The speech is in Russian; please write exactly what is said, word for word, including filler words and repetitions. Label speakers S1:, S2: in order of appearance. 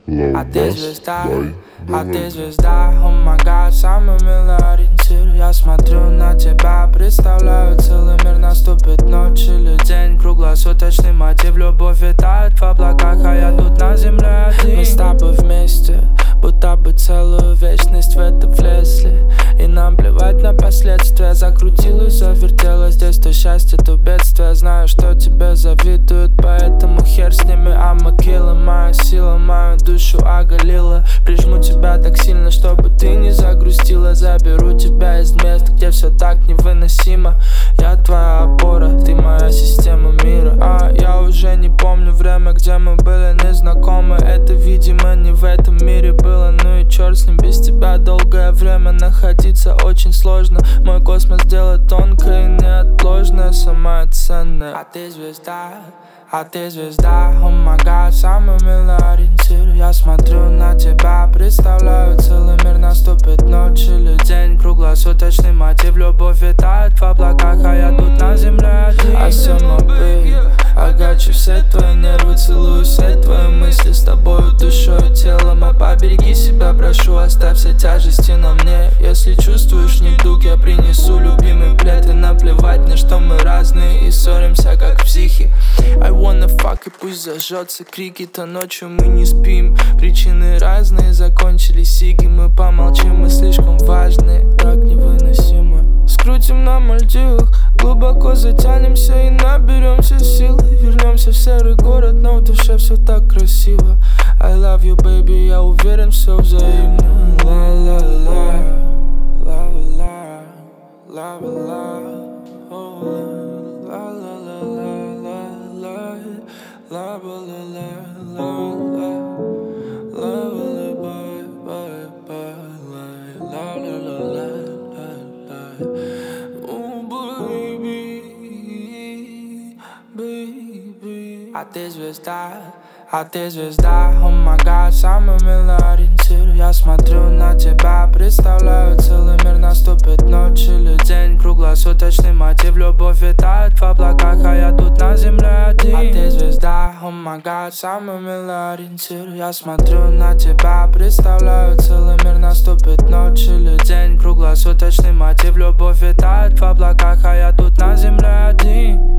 S1: А ты звезда, а ты звезда, о май гад, самый милый ориентир. Я смотрю на тебя, представляю целый мир. Наступит ночь или день, круглосуточный мотив. Любовь витает в облаках, а я тут на земле один. Мы с тобой вместе, будто бы целую вечность в это влезли. И нам плевать на последствия. Закрутилась, завертелась, здесь то счастье, то бедствие. Знаю, что тебе завидуют, поэтому хер с ними. I'ma kill it, моя сила мою душу оголила. Прижму тебя так сильно, чтобы ты не загрустила. Заберу тебя из мест, где все так невыносимо. Я твоя опора, ты моя система мира. А я уже не помню время, где мы были незнакомы. Это, видимо, не в этом мире было. Ну и черт с ним, без тебя долгое время находиться очень сложно. Мой космос дело тонкое и неотложное, самое ценное. А ты звезда, а ты звезда, о май гад, самый милый ориентир. Я смотрю на тебя, представляю целый мир. Наступит ночь или день, круглосуточный мотив. Любовь витает в облаках, а я тут на земле один. I saw my baby, I got you, все твои нервы, целую все твои мысли. С тобою душой и телом, а побереги себя, прошу, оставь все тяжести на мне. Если чувствуешь недуг, я принесу любимый плед. И наплевать на что мы разные и ссоримся как психи. I wanna fuck, и пусть зажжется крики-то ночью мы не спим. Причины разные, закончились сиги. Мы помолчим, мы слишком важные, так невыносимо. Скрутим на Мальдивах, глубоко затянемся и наберемся силы. Вернемся в серый город, но в душе все так красиво. I love you, baby, я уверен, все взаимно. Ла-ла-ла, ла-ла-ла, ла-ла-ла, ла-ла-ла-ла-ла-ла, ла-ла-ла-ла-ла-ла. А ты звезда, а ты звезда, о май гад, самый милый ориентир. Я смотрю на тебя, представляю целый мир. Наступит ночь или день, круглосуточный мотив. Любовь витает в облаках, а я тут на земле один. А ты звезда, о май гад, самый милый ориентир. Я смотрю на тебя, представляю целый мир. Наступит ночь или день, круглосуточный мотив. Любовь витает в облаках, а я тут на земле один.